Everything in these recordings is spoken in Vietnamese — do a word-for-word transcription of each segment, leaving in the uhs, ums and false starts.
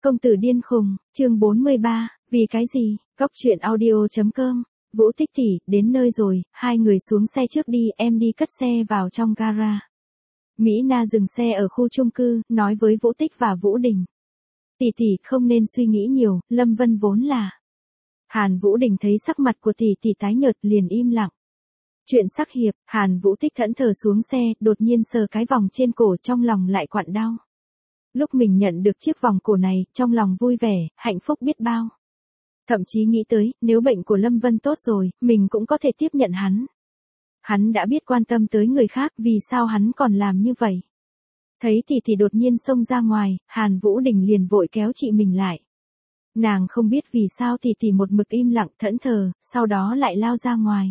Công tử điên khùng, chương bốn mươi ba, vì cái gì? Góc truyện audio.com. Vũ Tích tỷ, đến nơi rồi, hai người xuống xe trước đi, em đi cất xe vào trong gara. Mỹ Na dừng xe ở khu chung cư, nói với Vũ Tích và Vũ Đình. Tỷ tỷ không nên suy nghĩ nhiều, Lâm Vân vốn là. Hàn Vũ Đình thấy sắc mặt của tỷ tỷ tái nhợt liền im lặng. Chuyện sắc hiệp, Hàn Vũ Tích thẫn thờ xuống xe, đột nhiên sờ cái vòng trên cổ, trong lòng lại quặn đau. Lúc mình nhận được chiếc vòng cổ này, trong lòng vui vẻ, hạnh phúc biết bao. Thậm chí nghĩ tới, nếu bệnh của Lâm Vân tốt rồi, mình cũng có thể tiếp nhận hắn. Hắn đã biết quan tâm tới người khác, vì sao hắn còn làm như vậy? Thấy tỷ tỷ đột nhiên xông ra ngoài, Hàn Vũ Đình liền vội kéo chị mình lại. Nàng không biết vì sao tỷ tỷ một mực im lặng thẫn thờ, sau đó lại lao ra ngoài.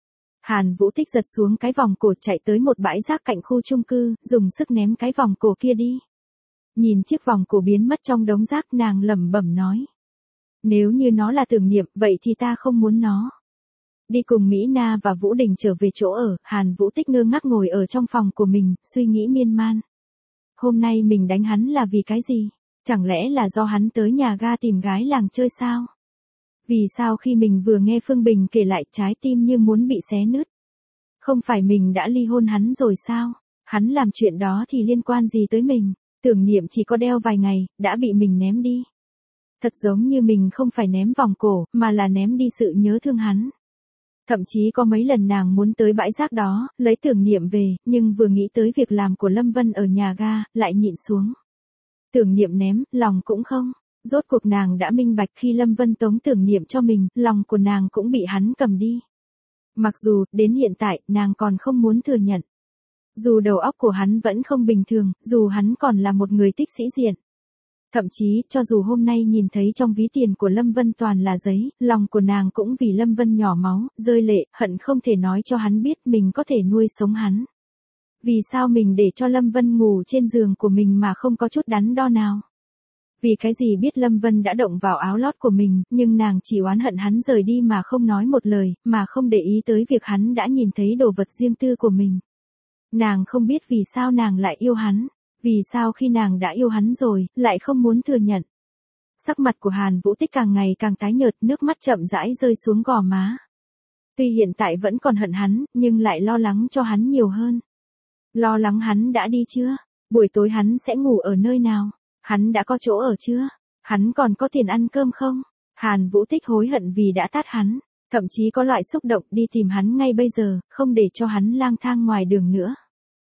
Hàn Vũ Tích giật xuống cái vòng cổ, chạy tới một bãi rác cạnh khu chung cư, dùng sức ném cái vòng cổ kia đi. Nhìn chiếc vòng cổ biến mất trong đống rác, nàng lẩm bẩm nói. Nếu như nó là tưởng niệm, vậy thì ta không muốn nó. Đi cùng Mỹ Na và Vũ Đình trở về chỗ ở, Hàn Vũ Tích ngơ ngác ngồi ở trong phòng của mình, suy nghĩ miên man. Hôm nay mình đánh hắn là vì cái gì? Chẳng lẽ là do hắn tới nhà ga tìm gái làng chơi sao? Vì sao khi mình vừa nghe Phương Bình kể lại, trái tim như muốn bị xé nứt? Không phải mình đã ly hôn hắn rồi sao? Hắn làm chuyện đó thì liên quan gì tới mình? Tưởng niệm chỉ có đeo vài ngày, đã bị mình ném đi. Thật giống như mình không phải ném vòng cổ, mà là ném đi sự nhớ thương hắn. Thậm chí có mấy lần nàng muốn tới bãi rác đó, lấy tưởng niệm về, nhưng vừa nghĩ tới việc làm của Lâm Vân ở nhà ga, lại nhịn xuống. Tưởng niệm ném, lòng cũng không. Rốt cuộc nàng đã minh bạch, khi Lâm Vân tống tưởng niệm cho mình, lòng của nàng cũng bị hắn cầm đi. Mặc dù, đến hiện tại, nàng còn không muốn thừa nhận. Dù đầu óc của hắn vẫn không bình thường, dù hắn còn là một người thích sĩ diện. Thậm chí, cho dù hôm nay nhìn thấy trong ví tiền của Lâm Vân toàn là giấy, lòng của nàng cũng vì Lâm Vân nhỏ máu, rơi lệ, hận không thể nói cho hắn biết mình có thể nuôi sống hắn. Vì sao mình để cho Lâm Vân ngủ trên giường của mình mà không có chút đắn đo nào? Vì cái gì biết Lâm Vân đã động vào áo lót của mình, nhưng nàng chỉ oán hận hắn rời đi mà không nói một lời, mà không để ý tới việc hắn đã nhìn thấy đồ vật riêng tư của mình. Nàng không biết vì sao nàng lại yêu hắn, vì sao khi nàng đã yêu hắn rồi, lại không muốn thừa nhận. Sắc mặt của Hàn Vũ Tích càng ngày càng tái nhợt, nước mắt chậm rãi rơi xuống gò má. Tuy hiện tại vẫn còn hận hắn, nhưng lại lo lắng cho hắn nhiều hơn. Lo lắng hắn đã đi chưa? Buổi tối hắn sẽ ngủ ở nơi nào? Hắn đã có chỗ ở chưa? Hắn còn có tiền ăn cơm không? Hàn Vũ Tích hối hận vì đã tát hắn, thậm chí có loại xúc động đi tìm hắn ngay bây giờ, không để cho hắn lang thang ngoài đường nữa.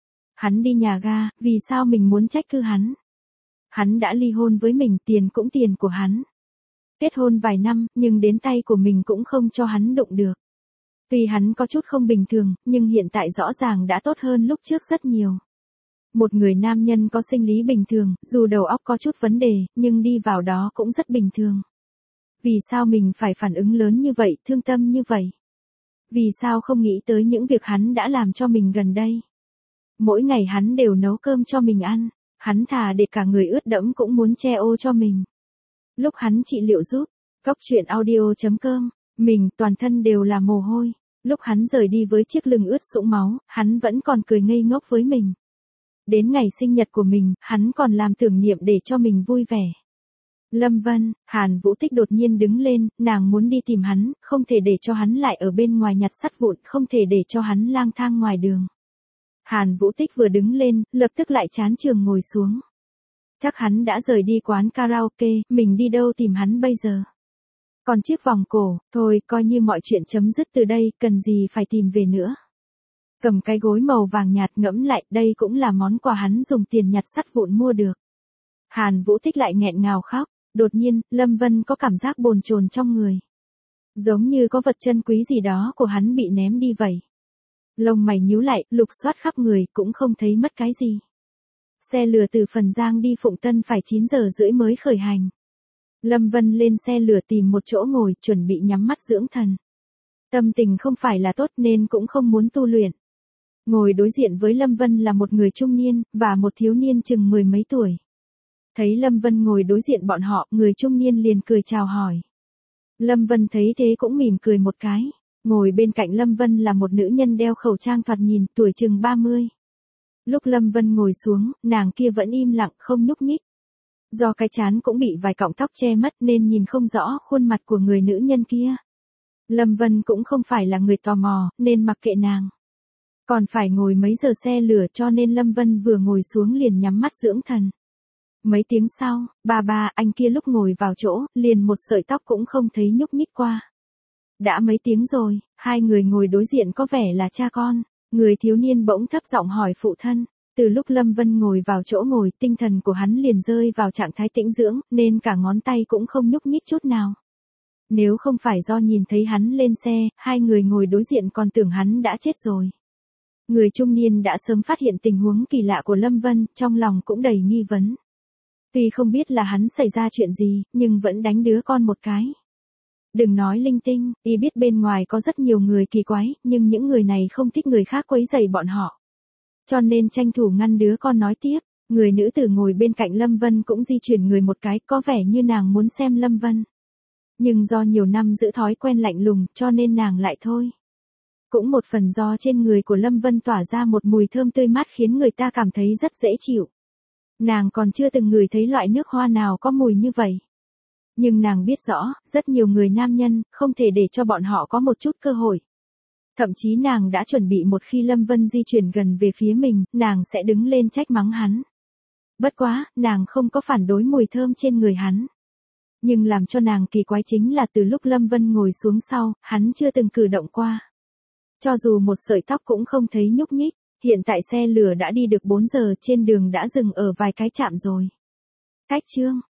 Hắn đi nhà ga, vì sao mình muốn trách cứ hắn? Hắn đã ly hôn với mình, tiền cũng tiền của hắn. Kết hôn vài năm, nhưng đến tay của mình cũng không cho hắn đụng được. Tuy hắn có chút không bình thường, nhưng hiện tại rõ ràng đã tốt hơn lúc trước rất nhiều. Một người nam nhân có sinh lý bình thường, dù đầu óc có chút vấn đề, nhưng đi vào đó cũng rất bình thường. Vì sao mình phải phản ứng lớn như vậy, thương tâm như vậy? Vì sao không nghĩ tới những việc hắn đã làm cho mình gần đây? Mỗi ngày hắn đều nấu cơm cho mình ăn, hắn thà để cả người ướt đẫm cũng muốn che ô cho mình. Lúc hắn trị liệu giúp, góc truyện audio.com, mình toàn thân đều là mồ hôi. Lúc hắn rời đi với chiếc lưng ướt sũng máu, hắn vẫn còn cười ngây ngốc với mình. Đến ngày sinh nhật của mình, hắn còn làm tưởng niệm để cho mình vui vẻ. Lâm Vân, Hàn Vũ Tích đột nhiên đứng lên, nàng muốn đi tìm hắn, không thể để cho hắn lại ở bên ngoài nhặt sắt vụn, không thể để cho hắn lang thang ngoài đường. Hàn Vũ Tích vừa đứng lên, lập tức lại chán trường ngồi xuống. Chắc hắn đã rời đi quán karaoke, mình đi đâu tìm hắn bây giờ? Còn chiếc vòng cổ, thôi coi như mọi chuyện chấm dứt từ đây, cần gì phải tìm về nữa. Cầm cái gối màu vàng nhạt ngẫm lại, đây cũng là món quà hắn dùng tiền nhặt sắt vụn mua được. Hàn Vũ Tích lại nghẹn ngào khóc, đột nhiên, Lâm Vân có cảm giác bồn chồn trong người. Giống như có vật chân quý gì đó của hắn bị ném đi vậy. Lông mày nhíu lại, lục soát khắp người, cũng không thấy mất cái gì. Xe lửa từ Phần Giang đi Phụng Tân phải chín giờ rưỡi mới khởi hành. Lâm Vân lên xe lửa tìm một chỗ ngồi, chuẩn bị nhắm mắt dưỡng thần. Tâm tình không phải là tốt nên cũng không muốn tu luyện. Ngồi đối diện với Lâm Vân là một người trung niên, và một thiếu niên chừng mười mấy tuổi. Thấy Lâm Vân ngồi đối diện bọn họ, người trung niên liền cười chào hỏi. Lâm Vân thấy thế cũng mỉm cười một cái. Ngồi bên cạnh Lâm Vân là một nữ nhân đeo khẩu trang thoạt nhìn tuổi chừng ba mươi. Lúc Lâm Vân ngồi xuống, nàng kia vẫn im lặng không nhúc nhích. Do cái trán cũng bị vài cọng tóc che mất nên nhìn không rõ khuôn mặt của người nữ nhân kia. Lâm Vân cũng không phải là người tò mò, nên mặc kệ nàng. Còn phải ngồi mấy giờ xe lửa cho nên Lâm Vân vừa ngồi xuống liền nhắm mắt dưỡng thần. Mấy tiếng sau, ba ba anh kia lúc ngồi vào chỗ, liền một sợi tóc cũng không thấy nhúc nhích qua. Đã mấy tiếng rồi, hai người ngồi đối diện có vẻ là cha con. Người thiếu niên bỗng thấp giọng hỏi phụ thân. Từ lúc Lâm Vân ngồi vào chỗ ngồi, tinh thần của hắn liền rơi vào trạng thái tĩnh dưỡng, nên cả ngón tay cũng không nhúc nhích chút nào. Nếu không phải do nhìn thấy hắn lên xe, hai người ngồi đối diện còn tưởng hắn đã chết rồi. Người trung niên đã sớm phát hiện tình huống kỳ lạ của Lâm Vân, trong lòng cũng đầy nghi vấn. Tuy không biết là hắn xảy ra chuyện gì, nhưng vẫn đánh đứa con một cái. Đừng nói linh tinh, y biết bên ngoài có rất nhiều người kỳ quái, nhưng những người này không thích người khác quấy rầy bọn họ. Cho nên tranh thủ ngăn đứa con nói tiếp, người nữ tử ngồi bên cạnh Lâm Vân cũng di chuyển người một cái, có vẻ như nàng muốn xem Lâm Vân. Nhưng do nhiều năm giữ thói quen lạnh lùng, cho nên nàng lại thôi. Cũng một phần do trên người của Lâm Vân tỏa ra một mùi thơm tươi mát khiến người ta cảm thấy rất dễ chịu. Nàng còn chưa từng ngửi thấy loại nước hoa nào có mùi như vậy. Nhưng nàng biết rõ, rất nhiều người nam nhân, không thể để cho bọn họ có một chút cơ hội. Thậm chí nàng đã chuẩn bị một khi Lâm Vân di chuyển gần về phía mình, nàng sẽ đứng lên trách mắng hắn. Bất quá, nàng không có phản đối mùi thơm trên người hắn. Nhưng làm cho nàng kỳ quái chính là từ lúc Lâm Vân ngồi xuống sau, hắn chưa từng cử động qua. Cho dù một sợi tóc cũng không thấy nhúc nhích, hiện tại xe lửa đã đi được bốn giờ, trên đường đã dừng ở vài cái trạm rồi. Cách chương